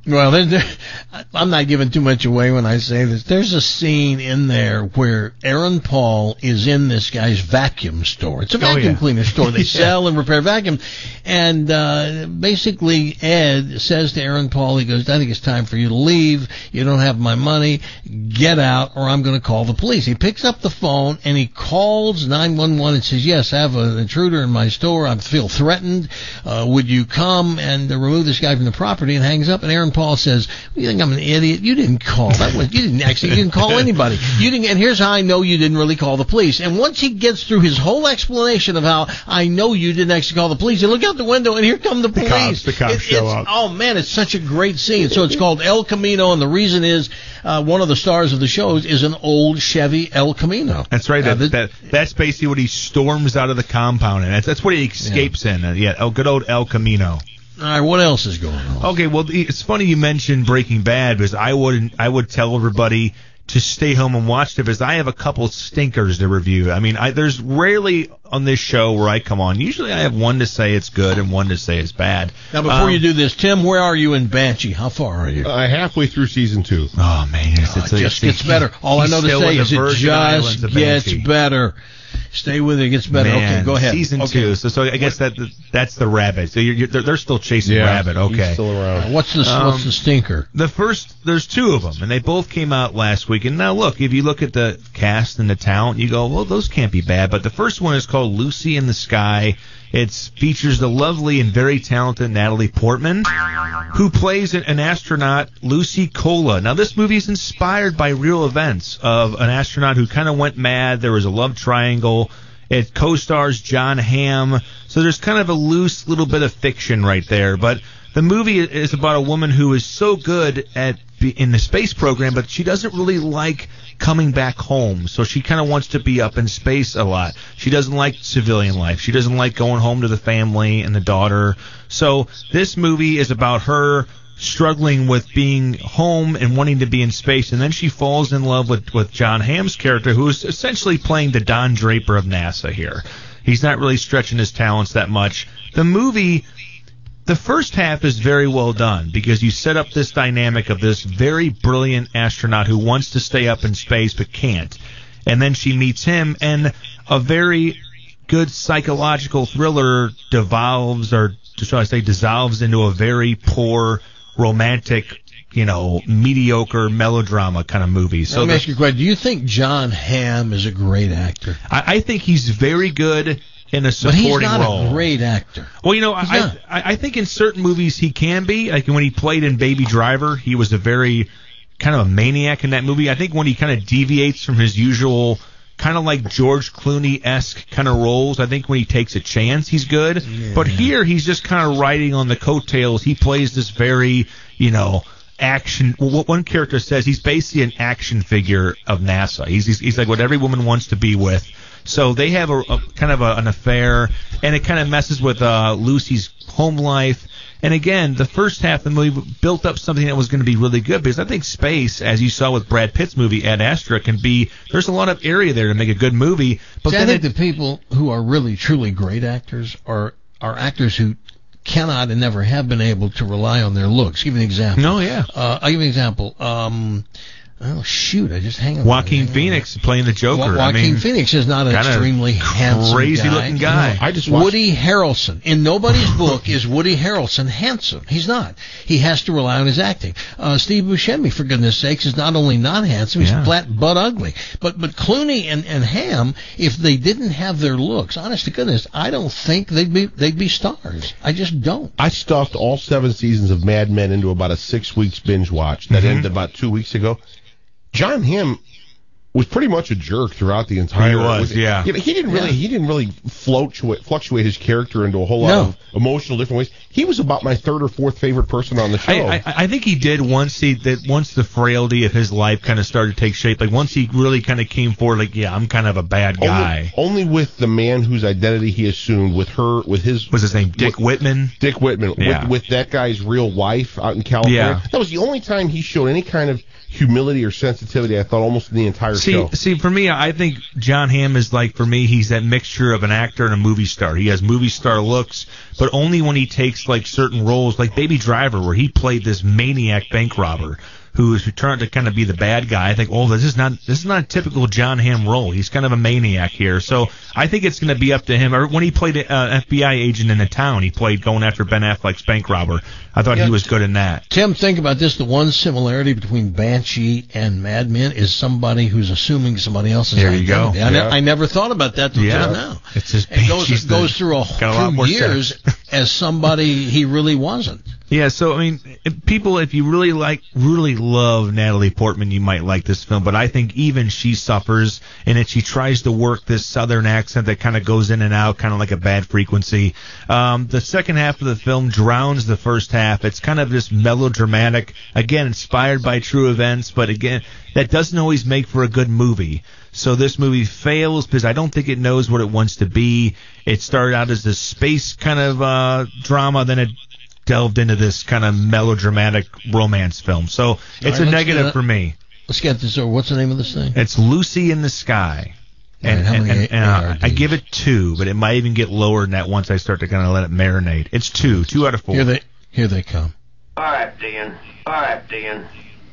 Well, there, there, I'm not giving too much away when I say this. There's a scene in there where Aaron Paul is in this guy's vacuum store. It's a vacuum oh, yeah. cleaner store. They yeah. sell and repair vacuums. And uh, basically, Ed says to Aaron Paul, he goes, I think it's time for you to leave. You don't have my money. Get out, or I'm going to call the police. He picks up the phone, and he calls nine one one and says, yes, I have an intruder in my store. I feel threatened. Uh, would you come and uh, remove this guy from the property? And hangs up, and Aaron Paul says, you think I'm an idiot? You didn't call. That was, you didn't actually, you didn't call anybody. You didn't, and here's how I know you didn't really call the police. And once he gets through his whole explanation of how I know you didn't actually call the police, you look out the window and here come the police. The cops, the cops it, show up. Oh man, it's such a great scene. So it's called El Camino, and the reason is uh, one of the stars of the show is an old Chevy El Camino. That's right. Uh, that, that that's basically what he storms out of the compound in. That's that's what he escapes yeah. in. Uh, yeah, El, good old El Camino. All right, what else is going on? Okay, well, it's funny you mentioned Breaking Bad because I would I would tell everybody to stay home and watch it because I have a couple stinkers to review. I mean, I, there's rarely on this show where I come on. Usually I have one to say it's good and one to say it's bad. Now, before um, you do this, Tim, where are you in Banshee? How far are you? Uh, halfway through season two. Oh, man. It's, it's, oh, it just gets better. All I know to say is it just gets better. Stay with it. It gets better. Man, okay, go ahead. Season okay. two. So, so I guess that that's the rabbit. So you're, you're, they're, they're still chasing yeah, rabbit. Okay. He's still around. Uh, what's the um, what's the stinker? The first, there's two of them, and they both came out last week. And now look, if you look at the cast and the talent, you go, well, those can't be bad. But the first one is called Lucy in the Sky. It features the lovely and very talented Natalie Portman, who plays an astronaut, Lucy Cola. Now, this movie is inspired by real events of an astronaut who kind of went mad. There was a love triangle. It co-stars John Hamm. So there's kind of a loose little bit of fiction right there. But the movie is about a woman who is so good at in the space program, but she doesn't really like coming back home. So she kind of wants to be up in space a lot. She doesn't like civilian life. She doesn't like going home to the family and the daughter. So this movie is about her struggling with being home and wanting to be in space, and then she falls in love with, with John Hamm's character, who is essentially playing the Don Draper of NASA here. He's not really stretching his talents that much. The movie, the first half is very well done because you set up this dynamic of this very brilliant astronaut who wants to stay up in space but can't. And then she meets him, and a very good psychological thriller devolves, or shall I say dissolves, into a very poor romantic, you know, mediocre melodrama kind of movie. So let me ask you a question. Do you think John Hamm is a great actor? I, I think he's very good in a supporting role. But he's not role. a great actor. Well, you know, I, I I think in certain movies he can be. Like when he played in Baby Driver, he was a very kind of a maniac in that movie. I think when he kind of deviates from his usual kind of like George Clooney-esque kind of roles, I think when he takes a chance, he's good. Yeah. But here, he's just kind of riding on the coattails. He plays this very, you know, action. Well, what one character says, he's basically an action figure of NASA. He's he's, he's like what every woman wants to be with. So they have a, a kind of a, an affair, and it kind of messes with uh, Lucy's home life. And again, the first half of the movie built up something that was going to be really good, because I think space, as you saw with Brad Pitt's movie Ad Astra, can be, there's a lot of area there to make a good movie. But See, then I think it, the people who are really truly great actors are are actors who cannot and never have been able to rely on their looks. Give you an example. No, yeah. Uh, I'll give you an example. Um, oh shoot! I just hang on. Joaquin Phoenix playing the Joker. Joaquin I mean, Phoenix is not an extremely handsome, crazy-looking guy. No, I just watched... Woody Harrelson. In nobody's book is Woody Harrelson handsome. He's not. He has to rely on his acting. Uh, Steve Buscemi, for goodness sakes, is not only not handsome, he's yeah. flat butt ugly. But but Clooney and, and Hamm, if they didn't have their looks, honest to goodness, I don't think they'd be they'd be stars. I just don't. I stuffed all seven seasons of Mad Men into about a six weeks binge watch that mm-hmm. ended about two weeks ago. John Hamm was pretty much a jerk throughout the entire. He was, yeah. He didn't really, yeah. he didn't really fluctuate, fluctuate his character into a whole lot no. of emotional different ways. He was about my third or fourth favorite person on the show. I, I, I think he did once he that once the frailty of his life kind of started to take shape. Like once he really kind of came forward, like yeah, I'm kind of a bad guy. Only, only with the man whose identity he assumed, with her, with his was his name Dick with, Whitman. Dick Whitman, yeah. with, with that guy's real wife out in California. Yeah. That was the only time he showed any kind of humility or sensitivity, I thought, almost in the entire See, go. see, for me, I think John Hamm is like, for me, he's that mixture of an actor and a movie star. He has movie star looks, but only when he takes like certain roles, like Baby Driver, where he played this maniac bank robber who is turned to kind of be the bad guy. I think, oh, this is not this is not a typical John Hamm role. He's kind of a maniac here. So I think it's going to be up to him. Or when he played an uh, F B I agent in The Town, he played going after Ben Affleck's bank robber. I thought Yeah, he was good in that. Tim, think about this. The one similarity between Banshee and Mad Men is somebody who's assuming somebody else's There you go. identity. I, ne- Yeah. I never thought about that till Yeah. just now. It's just It goes, Banshee's it goes the- through a got a lot few more years sex. as somebody he really wasn't. Yeah, so I mean, if people, if you really like, really love Natalie Portman, you might like this film. But I think even she suffers in it. She tries to work this Southern accent that kind of goes in and out, kind of like a bad frequency. Um, the second half of the film drowns the first half. It's kind of this melodramatic, again, inspired by true events, but again, that doesn't always make for a good movie. So this movie fails because I don't think it knows what it wants to be. It started out as a space kind of uh, drama, then it delved into this kind of melodramatic romance film. So it's right, a let's negative get a- for me. Let's get this over. What's the name of this thing? It's Lucy in the Sky. And, Right, how and, many and, and A uh, R Ds? I give it two, but it might even get lower than that once I start to kind of let it marinate. It's two, two out of four. Here they, here they come. All right, Dan. All right, Dan.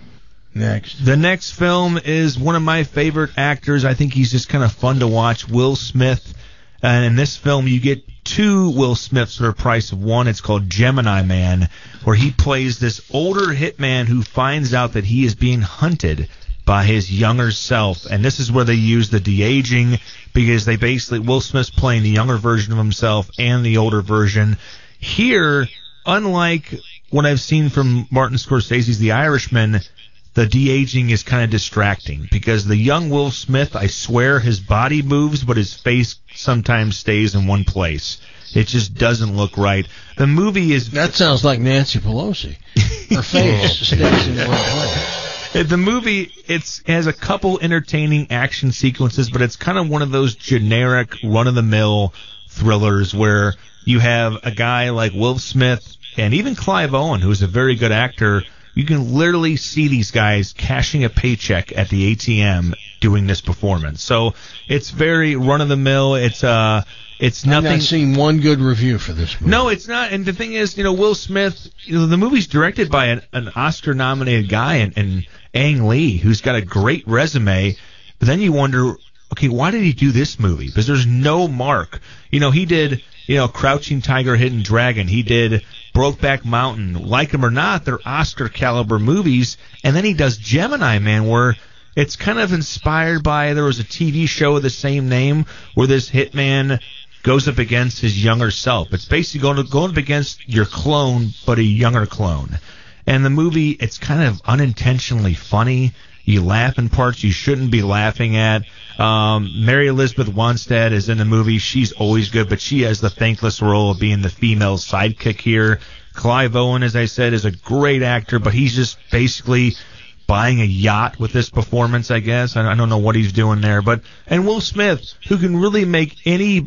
Next. The next film is one of my favorite actors. I think he's just kind of fun to watch, Will Smith. And in this film, you get two Will Smiths for the price of one. It's called Gemini Man, where he plays this older hitman who finds out that he is being hunted by his younger self. And this is where they use the de-aging, because they basically, Will Smith's playing the younger version of himself and the older version. Here, unlike what I've seen from Martin Scorsese's The Irishman, the de-aging is kind of distracting, because the young Will Smith, I swear, his body moves, but his face sometimes stays in one place. It just doesn't look right. The movie is... That sounds like Nancy Pelosi. Her face stays in one place. The movie, it's it has a couple entertaining action sequences, but it's kind of one of those generic, run-of-the-mill thrillers where you have a guy like Will Smith and even Clive Owen, who's a very good actor. You can literally see these guys cashing a paycheck at the A T M doing this performance. So it's very run-of-the-mill. It's uh, it's nothing. I've not seen one good review for this movie. No, it's not. And the thing is, you know, Will Smith, you know, the movie's directed by an, an Oscar-nominated guy, and, and Ang Lee, who's got a great resume. But then you wonder, okay, why did he do this movie? Because there's no mark. You know, he did, you know, Crouching Tiger, Hidden Dragon. He did Brokeback Mountain. Like them or not, they're Oscar-caliber movies. And then he does Gemini Man, where it's kind of inspired by, there was a T V show of the same name where this hitman goes up against his younger self. It's basically going, to, going up against your clone, but a younger clone. And the movie, it's kind of unintentionally funny. You laugh in parts you shouldn't be laughing at. Um, Mary Elizabeth Winstead is in the movie. She's always good, but she has the thankless role of being the female sidekick here. Clive Owen, as I said, is a great actor, but he's just basically buying a yacht with this performance, I guess. I, I don't know what he's doing there. But and Will Smith, who can really make any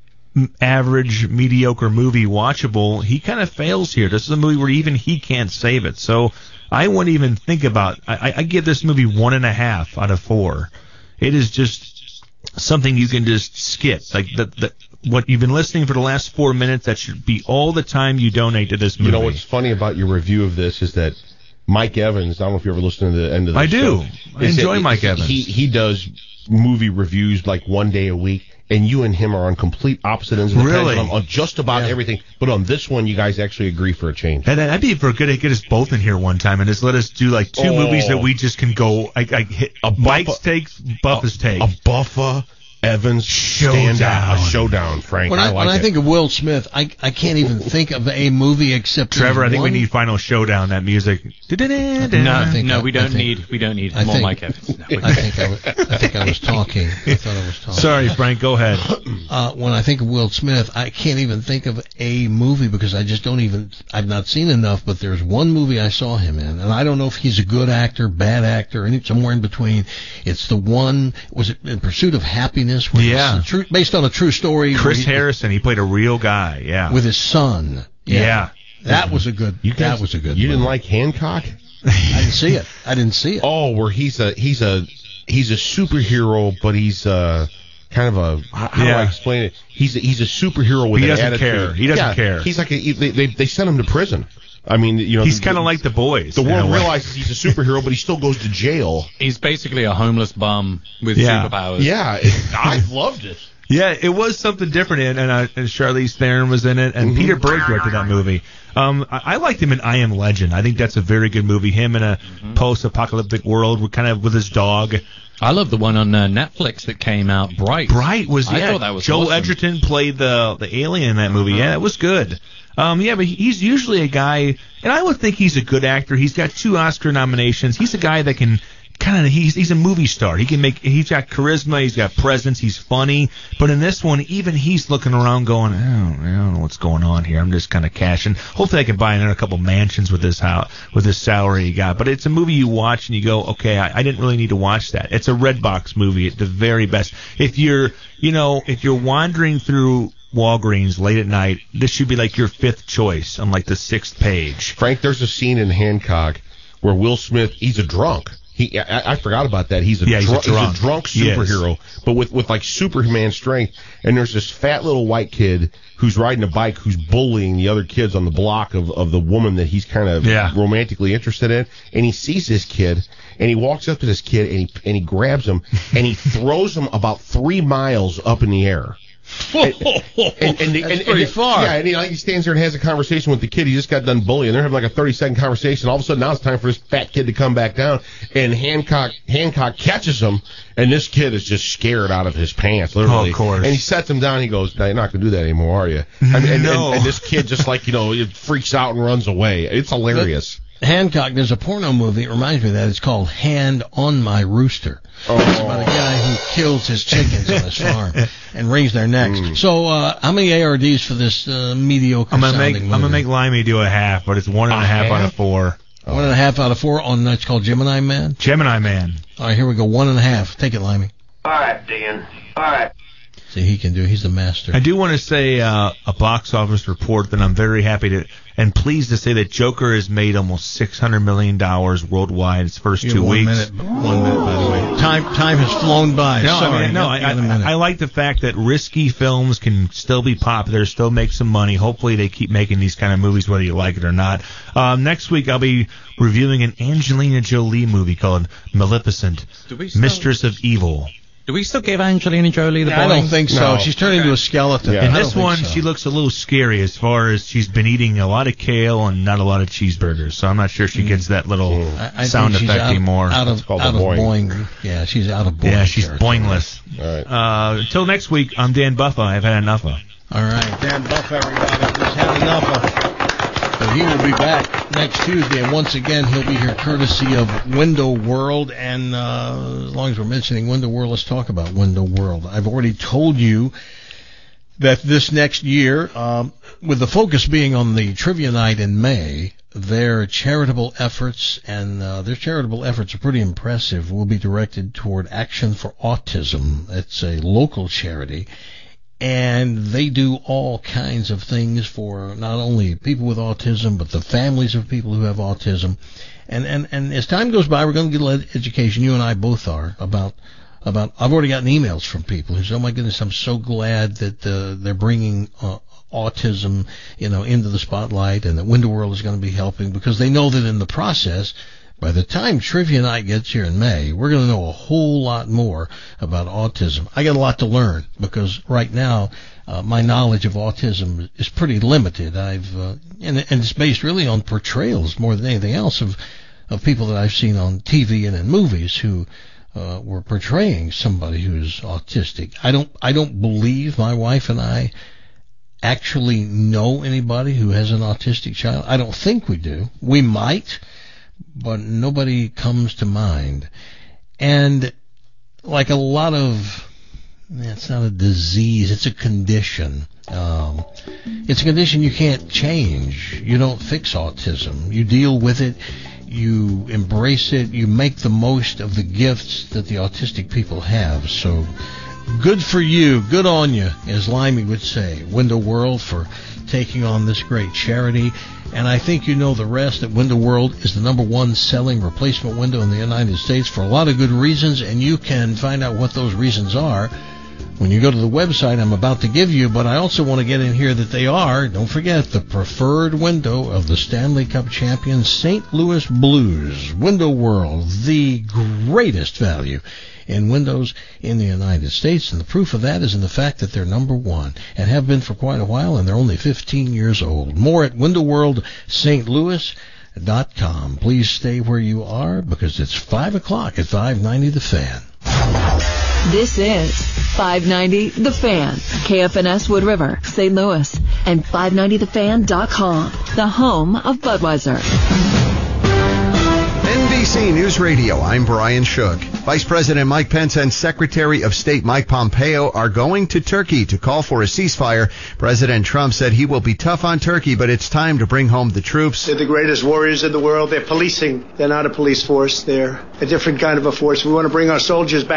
average, mediocre movie watchable, he kind of fails here. This is a movie where even he can't save it. So I wouldn't even think about I, I give this movie one and a half out of four. It is just something you can just skip. Like the, the what you've been listening for the last four minutes, that should be all the time you donate to this movie. You know what's funny about your review of this is that Mike Evans, I don't know if you ever listened to the end of the I show. do. I enjoy that Mike he, Evans. He, he does movie reviews like one day a week, and you and him are on complete opposite ends of the Really? pendulum on just about Yeah. everything. But on this one, you guys actually agree for a change. And that'd be for good to get us both in here one time and just let us do like two Oh. movies that we just can go. I, I hit A Mike's Buffa- takes, Buffa's take. A Buffa Evans Showdown. standout, a showdown, Frank. When I, I, like when it. I think of Will Smith, I I can't even think of a movie except Trevor, I think one. we need Final Showdown. That music. No, I think no, I- we I don't think- need we don't need I more think- Mike Evans. No, we- I think I, was, I think I was talking. I thought I was talking. Sorry, Frank. Go ahead. Uh, when I think of Will Smith, I can't even think of a movie because I just don't even. I've not seen enough. But there's one movie I saw him in, and I don't know if he's a good actor, bad actor, any somewhere in between. It's the one. Was it In Pursuit of Happiness? Where Yeah. it's a true, based on a true story. Chris where he- Harrison. He played a real guy. Yeah. with his son. yeah. That was a good. You guys- that was a good. You didn't movie. like Hancock? I didn't see it. I didn't see it. Oh, where he's a he's a he's a superhero, but he's uh, kind of a how, how Yeah. do I explain it? He's a, he's a superhero with He an doesn't attitude. care. He doesn't Yeah, care. He's like a, they, they they sent him to prison. I mean, you know, He's the- kind of like the boys. the in a world way. realizes he's a superhero, but he still goes to jail. He's basically a homeless bum with Yeah. superpowers. Yeah, it, I loved it. Yeah, it was something different, and, and, uh, and Charlize Theron was in it, and Mhm. Peter Berg directed that movie. Um, I, I liked him in I Am Legend. I think that's a very good movie. Him in a post-apocalyptic world, with kind of with his dog. I love the one on uh, Netflix that came out, Bright. Bright was I yeah. thought that was Joel awesome. Edgerton played the the alien in that movie. Yeah, it was good. Um, yeah, but he's usually a guy, and I would think he's a good actor. He's got two Oscar nominations. He's a guy that can kind of he's he's a movie star. He can make he's got charisma, he's got presence, he's funny. But in this one, even he's looking around going, I don't, I don't know what's going on here. I'm just kind of cashing. Hopefully, I can buy another couple mansions with this house with this salary he got. But it's a movie you watch and you go, okay, I, I didn't really need to watch that. It's a Redbox movie at the very best. If you're you know if you're wandering through Walgreens late at night, this should be like your fifth choice on like the sixth page. Frank, there's a scene in Hancock where Will Smith, he's a drunk. He, I, I forgot about that. He's a, Yeah, he's a drunk, drunk. he's a drunk He is. superhero, but with, with like Superman strength. And there's this fat little white kid who's riding a bike who's bullying the other kids on the block of, of the woman that he's kind of Yeah. romantically interested in. And he sees this kid, and he walks up to this kid, and he and he grabs him, and he throws him about three miles up in the air. and, and, and, That's and- pretty and- far. Yeah, and he, like, he stands there and has a conversation with the kid. He just got done bullying. They're having like a thirty second conversation. All of a sudden, now it's time for this fat kid to come back down. And Hancock Hancock catches him, and this kid is just scared out of his pants, literally. Oh, of course. And he sets him down. He goes, "No, you're not going to do that anymore, are you?" I mean, and, No. and, and this kid just like, you know, it freaks out and runs away. It's hilarious. Hancock, there's a porno movie. It reminds me of that. It's called Hand on My Rooster. Oh. It's about a guy who kills his chickens on his farm and wrings their necks. Mm. So, uh, how many A R Ds for this uh, mediocre I'm gonna sounding make movie? I'm gonna make Limey do a half, but it's one and a A half out half? of four. One and a half out of four on that's called Gemini Man. Gemini Man. All right, here we go. One and a half. Take it, Limey. All right, Dan. All right. See, he can do. He's the master. I do want to say uh, a box office report that I'm very happy to and pleased to say that Joker has made almost six hundred million dollars worldwide its first You two have one weeks. minute. One minute, by the way. Time time has flown by. No, Sorry. I mean, no, I, You got a minute. I, I like the fact that risky films can still be popular, still make some money. Hopefully, they keep making these kind of movies, whether you like it or not. Um, next week, I'll be reviewing an Angelina Jolie movie called Maleficent, Do we still- Mistress of Evil. Do we still give Angelina Jolie the I boing? don't think so. No. She's turned into a skeleton. Yeah. I And don't this think one, so. she looks a little scary as far as she's been eating a lot of kale and not a lot of cheeseburgers. So I'm not sure she gets that little Mm. I, I sound think she's effect out, anymore. Out It's of, called out a of boing. boing. Yeah, she's out of boing. Yeah, she's territory. boingless. All right. Uh, until next week, I'm Dan Buffa. I've had enough of. All right, Dan Buff, everybody. He's had enough of. But he will be back next Tuesday, and once again, he'll be here courtesy of Window World. And uh, as long as we're mentioning Window World, let's talk about Window World. I've already told you that this next year, um, with the focus being on the trivia night in May, their charitable efforts, and uh, their charitable efforts are pretty impressive, will be directed toward Action for Autism. It's a local charity. And they do all kinds of things for not only people with autism, but the families of people who have autism. And and, and as time goes by, we're going to get a little education. You and I both are about about. I've already gotten emails from people who say, "Oh my goodness, I'm so glad that uh, they're bringing uh, autism, you know, into the spotlight, and that Window World is going to be helping," because they know that in the process, by the time Trivia Night gets here in May, we're going to know a whole lot more about autism. I got a lot to learn because right now uh, my knowledge of autism is pretty limited. I've uh, and, and it's based really on portrayals more than anything else of of people that I've seen on T V and in movies who uh, were portraying somebody who's autistic. I don't I don't believe my wife and I actually know anybody who has an autistic child. I don't think we do. We might, but nobody comes to mind. And like a lot of, it's not a disease, it's a condition. Um, it's a condition you can't change. You don't fix autism. You deal with it, you embrace it, you make the most of the gifts that the autistic people have. So good for you, good on you, as Limey would say. Window World for taking on this great charity. And I think you know the rest, that Window World is the number one selling replacement window in the United States for a lot of good reasons, and you can find out what those reasons are when you go to the website I'm about to give you. But I also want to get in here that they are, don't forget, the preferred window of the Stanley Cup champion Saint Louis Blues. Window World, the greatest value in windows in the United States, and the proof of that is in the fact that they're number one and have been for quite a while, and they're only fifteen years old. More at window world st louis dot com. Please stay where you are, because it's five o'clock at five ninety The Fan. This is five ninety The Fan, K F N S Wood River, Saint Louis, and five ninety the fan dot com, the home of Budweiser. N B C News Radio, I'm Brian Shook. Vice President Mike Pence and Secretary of State Mike Pompeo are going to Turkey to call for a ceasefire. President Trump said he will be tough on Turkey, but it's time to bring home the troops. They're the greatest warriors in the world. They're policing. They're not a police force. They're a different kind of a force. We want to bring our soldiers back